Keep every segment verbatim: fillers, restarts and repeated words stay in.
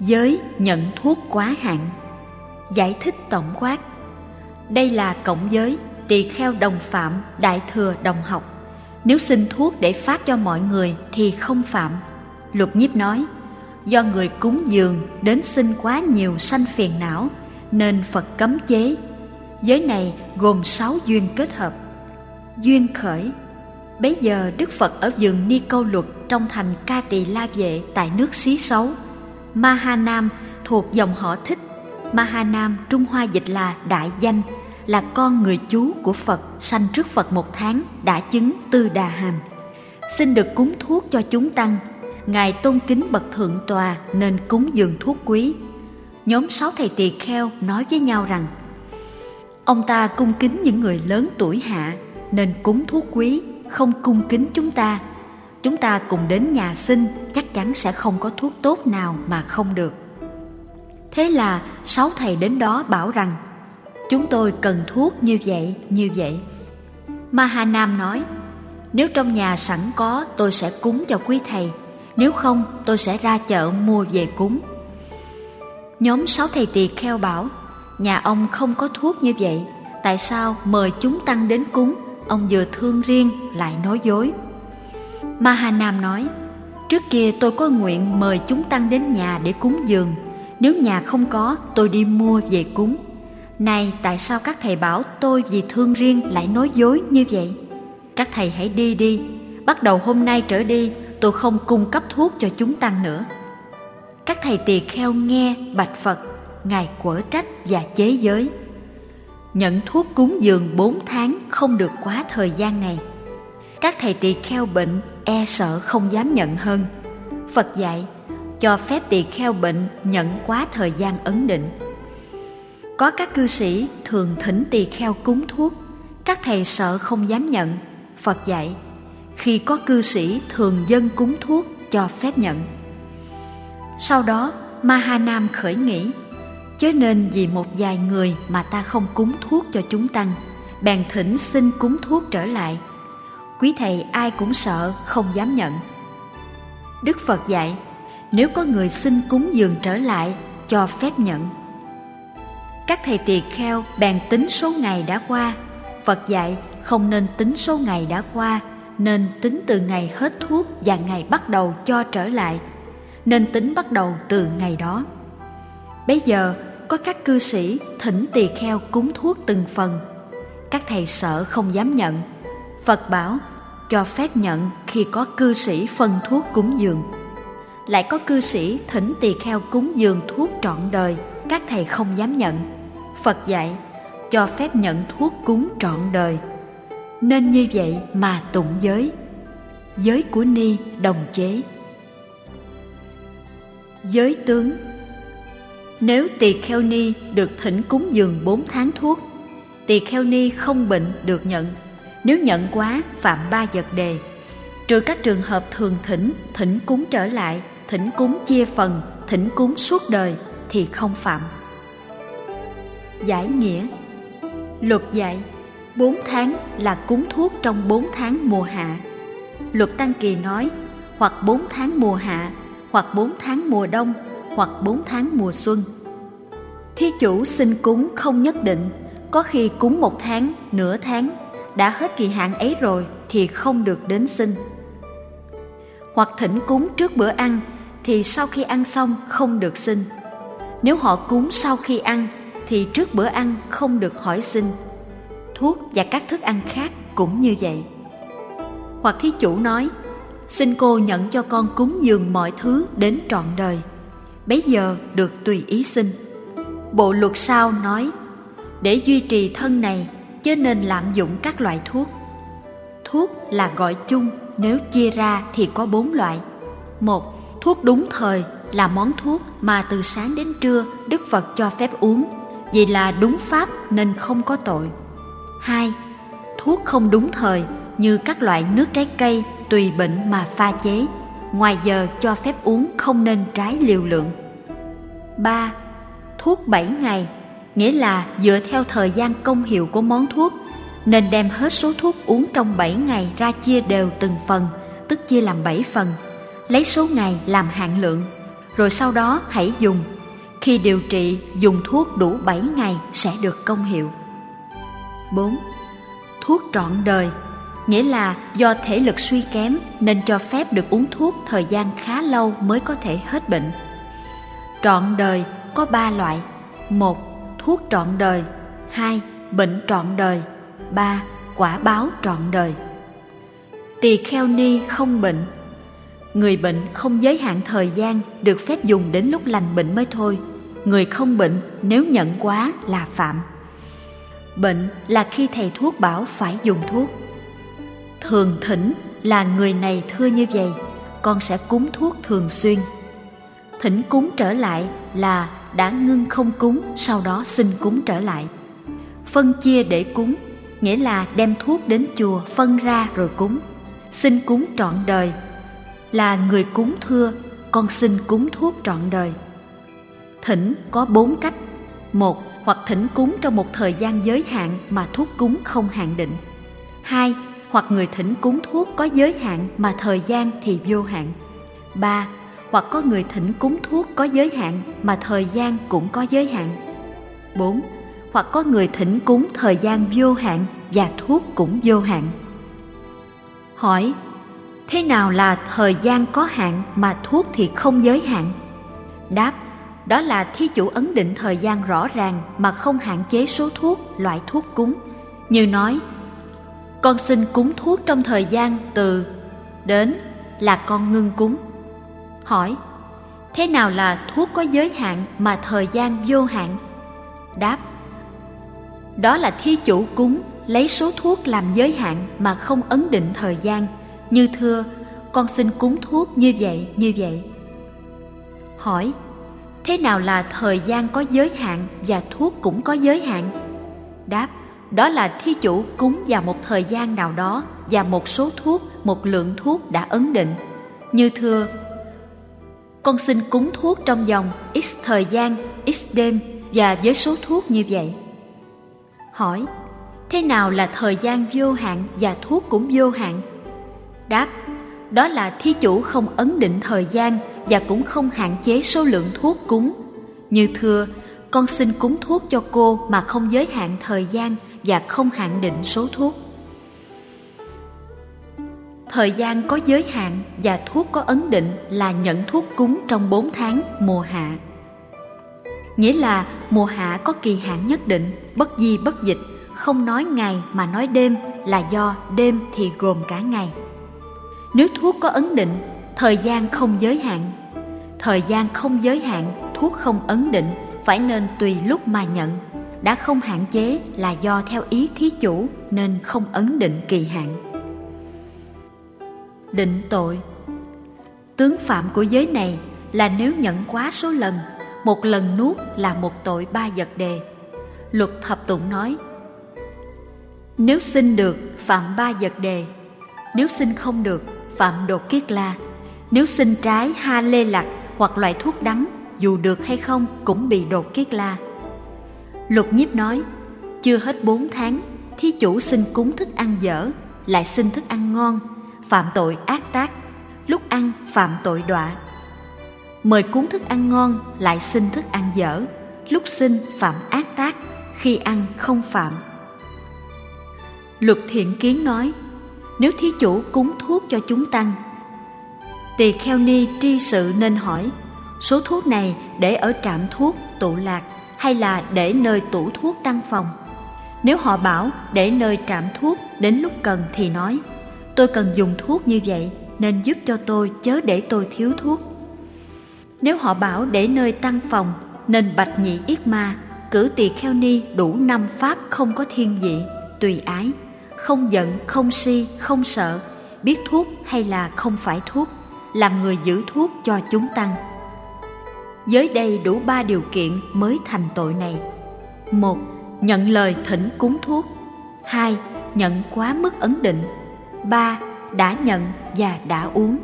Giới nhận thuốc quá hạn. Giải thích tổng quát. Đây là cộng giới, tỳ kheo đồng phạm, đại thừa đồng học. Nếu xin thuốc để phát cho mọi người thì không phạm. Lục Nhiếp nói, do người cúng dường đến xin quá nhiều sanh phiền não nên Phật cấm chế. Giới này gồm sáu duyên kết hợp. Duyên khởi. Bấy giờ Đức Phật ở vườn Ni Câu Luật trong thành Ca Tỳ La Vệ tại nước Xí Xấu. Ma-ha-nam thuộc dòng họ Thích. Ma-ha-nam Trung Hoa dịch là đại danh, là con người chú của Phật, sanh trước Phật một tháng, đã chứng Tư Đà Hàm. Xin được cúng thuốc cho chúng tăng. Ngài tôn kính bậc thượng tọa nên cúng dường thuốc quý. Nhóm sáu thầy tỳ kheo nói với nhau rằng, ông ta cung kính những người lớn tuổi hạ nên cúng thuốc quý, không cung kính chúng ta. Chúng ta cùng đến nhà xin, chắc chắn sẽ không có thuốc tốt nào mà không được. Thế là sáu thầy đến đó bảo rằng, chúng tôi cần thuốc như vậy, như vậy. Ma-ha-nam nói, nếu trong nhà sẵn có tôi sẽ cúng cho quý thầy, nếu không tôi sẽ ra chợ mua về cúng. Nhóm sáu thầy tỳ kheo bảo, nhà ông không có thuốc như vậy, tại sao mời chúng tăng đến cúng, ông vừa thương riêng lại nói dối. Ma-ha-nam nói, trước kia tôi có nguyện mời chúng tăng đến nhà để cúng dường, nếu nhà không có tôi đi mua về cúng. Này tại sao các thầy bảo tôi vì thương riêng lại nói dối như vậy? Các thầy hãy đi đi, bắt đầu hôm nay trở đi tôi không cung cấp thuốc cho chúng tăng nữa. Các thầy tỳ kheo nghe bạch Phật, Ngài quở trách và chế giới. Nhận thuốc cúng dường bốn tháng không được quá thời gian này. Các thầy tỳ kheo bệnh e sợ không dám nhận hơn. Phật dạy cho phép tỳ kheo bệnh nhận quá thời gian ấn định. Có các cư sĩ thường thỉnh tỳ kheo cúng thuốc, các thầy sợ không dám nhận. Phật dạy khi có cư sĩ thường dâng cúng thuốc cho phép nhận. Sau đó Ma-ha-nam khởi nghĩ, chớ nên vì một vài người mà ta không cúng thuốc cho chúng tăng, bèn thỉnh xin cúng thuốc trở lại. Quý thầy ai cũng sợ không dám nhận. Đức Phật dạy, nếu có người xin cúng dường trở lại, cho phép nhận. Các thầy tỳ kheo bèn tính số ngày đã qua. Phật dạy không nên tính số ngày đã qua, nên tính từ ngày hết thuốc và ngày bắt đầu cho trở lại, nên tính bắt đầu từ ngày đó. Bấy giờ có các cư sĩ thỉnh tỳ kheo cúng thuốc từng phần. Các thầy sợ không dám nhận. Phật bảo cho phép nhận khi có cư sĩ phân thuốc cúng dường. Lại có cư sĩ thỉnh tỳ kheo cúng dường thuốc trọn đời, các thầy không dám nhận. Phật dạy cho phép nhận thuốc cúng trọn đời. Nên như vậy mà tụng giới. Giới của Ni đồng chế. Giới tướng. Nếu tỳ kheo Ni được thỉnh cúng dường bốn tháng thuốc, tỳ kheo Ni không bệnh được nhận. Nếu nhận quá phạm ba vật đề, trừ các trường hợp thường thỉnh, thỉnh cúng trở lại, thỉnh cúng chia phần, thỉnh cúng suốt đời thì không phạm. Giải nghĩa. Luật dạy bốn tháng là cúng thuốc trong bốn tháng mùa hạ. Luật Tăng Kỳ nói hoặc bốn tháng mùa hạ, hoặc bốn tháng mùa đông, hoặc bốn tháng mùa xuân. Thí chủ xin cúng không nhất định, có khi cúng một tháng, nửa tháng, đã hết kỳ hạn ấy rồi thì không được đến xin. Hoặc thỉnh cúng trước bữa ăn thì sau khi ăn xong không được xin. Nếu họ cúng sau khi ăn thì trước bữa ăn không được hỏi xin. Thuốc và các thức ăn khác cũng như vậy. Hoặc thí chủ nói, xin cô nhận cho con cúng dường mọi thứ đến trọn đời, bấy giờ được tùy ý xin. Bộ luật sau nói, để duy trì thân này chớ nên lạm dụng các loại thuốc. Thuốc là gọi chung, nếu chia ra thì có bốn loại. Một, thuốc đúng thời là món thuốc mà từ sáng đến trưa Đức Phật cho phép uống, vì là đúng pháp nên không có tội. Hai, thuốc không đúng thời như các loại nước trái cây tùy bệnh mà pha chế, ngoài giờ cho phép uống không nên trái liều lượng. Ba, thuốc bảy ngày, nghĩa là dựa theo thời gian công hiệu của món thuốc, nên đem hết số thuốc uống trong bảy ngày ra chia đều từng phần, tức chia làm bảy phần, lấy số ngày làm hạn lượng. rồi sau đó hãy dùng. Khi điều trị, dùng thuốc đủ bảy ngày sẽ được công hiệu. bốn. Thuốc trọn đời, nghĩa là do thể lực suy kém nên cho phép được uống thuốc thời gian khá lâu mới có thể hết bệnh. Trọn đời có ba loại: một. Thuốc trọn đời. Hai. Bệnh trọn đời. Ba. Quả báo trọn đời. Tỳ kheo ni không bệnh. Người bệnh không giới hạn thời gian, được phép dùng đến lúc lành bệnh mới thôi. Người không bệnh nếu nhận quá là phạm. Bệnh là khi thầy thuốc bảo phải dùng thuốc. Thường thỉnh là người này thưa như vậy: con sẽ cúng thuốc thường xuyên. Thỉnh cúng trở lại là đã ngưng không cúng, sau đó xin cúng trở lại. Phân chia để cúng, nghĩa là đem thuốc đến chùa phân ra rồi cúng. Xin cúng trọn đời là người cúng thưa: con xin cúng thuốc trọn đời. Thỉnh có bốn cách: một. Hoặc thỉnh cúng trong một thời gian giới hạn mà thuốc cúng không hạn định. Hai. Hoặc người thỉnh cúng thuốc có giới hạn mà thời gian thì vô hạn. Ba. Hoặc có người thỉnh cúng thuốc có giới hạn mà thời gian cũng có giới hạn. Bốn. Hoặc có người thỉnh cúng thời gian vô hạn và thuốc cũng vô hạn. Hỏi: thế nào là thời gian có hạn mà thuốc thì không giới hạn? Đáp: đó là thí chủ ấn định thời gian rõ ràng mà không hạn chế số thuốc, loại thuốc cúng. Như nói: con xin cúng thuốc trong thời gian từ đến là con ngưng cúng. Hỏi: thế nào là thuốc có giới hạn mà thời gian vô hạn? Đáp: đó là thí chủ cúng lấy số thuốc làm giới hạn mà không ấn định thời gian. Như thưa: con xin cúng thuốc như vậy như vậy. Hỏi: thế nào là thời gian có giới hạn và thuốc cũng có giới hạn? Đáp: đó là thí chủ cúng vào một thời gian nào đó và một số thuốc, một lượng thuốc đã ấn định. Như thưa: con xin cúng thuốc trong vòng x thời gian, x đêm và với số thuốc như vậy. Hỏi: thế nào là thời gian vô hạn và thuốc cũng vô hạn? Đáp: đó là thí chủ không ấn định thời gian và cũng không hạn chế số lượng thuốc cúng. Như thưa: con xin cúng thuốc cho cô mà không giới hạn thời gian và không hạn định số thuốc. Thời gian có giới hạn và thuốc có ấn định là nhận thuốc cúng trong bốn tháng mùa hạ. Nghĩa là mùa hạ có kỳ hạn nhất định, bất di bất dịch, không nói ngày mà nói đêm là do đêm thì gồm cả ngày. Nếu thuốc có ấn định, thời gian không giới hạn. Thời gian không giới hạn, thuốc không ấn định, phải nên tùy lúc mà nhận. Đã không hạn chế là do theo ý thí chủ nên không ấn định kỳ hạn. Định tội. Tướng phạm của giới này là nếu nhận quá số lần, một lần nuốt là một tội ba vật đề. Luật thập tụng nói: nếu xin được phạm ba vật đề, nếu xin không được phạm đột kiết la. Nếu xin trái ha lê lạc hoặc loại thuốc đắng, dù được hay không cũng bị đột kiết la. Luật nhiếp nói: chưa hết bốn tháng, thí chủ xin cúng thức ăn dở, lại xin thức ăn ngon, phạm tội ác tác. Lúc ăn phạm tội đọa. Mời cúng thức ăn ngon, lại xin thức ăn dở, lúc xin phạm ác tác, khi ăn không phạm. Luật thiện kiến nói: nếu thí chủ cúng thuốc cho chúng tăng, tỳ kheo ni tri sự nên hỏi: số thuốc này để ở trạm thuốc tụ lạc hay là để nơi tủ thuốc tăng phòng? Nếu họ bảo để nơi trạm thuốc, đến lúc cần thì nói: tôi cần dùng thuốc như vậy nên giúp cho tôi, chớ để tôi thiếu thuốc. Nếu họ bảo để nơi tăng phòng, nên bạch nhị yết ma cử tỳ kheo ni đủ năm pháp không có thiên vị, tùy ái, không giận, không si, không sợ, biết thuốc hay là không phải thuốc, làm người giữ thuốc cho chúng tăng. Giới đây đủ ba điều kiện mới thành tội này: một. Nhận lời thỉnh cúng thuốc. Hai. Nhận quá mức ấn định. Ba. Đã nhận và đã uống.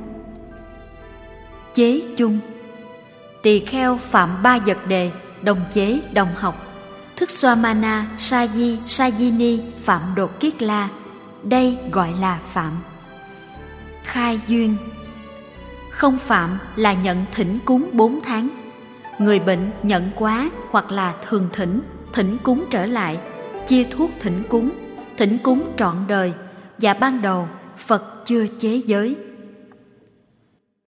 Chế chung. Tỳ kheo phạm ba vật đề, đồng chế, đồng học. Thức Swamana, Saji, Sajini phạm đột kiết la. Đây gọi là phạm. Khai duyên. Không phạm là nhận thỉnh cúng bốn tháng. Người bệnh nhận quá hoặc là thường thỉnh, thỉnh cúng trở lại, chia thuốc thỉnh cúng, thỉnh cúng trọn đời, và ban đầu Phật chưa chế giới.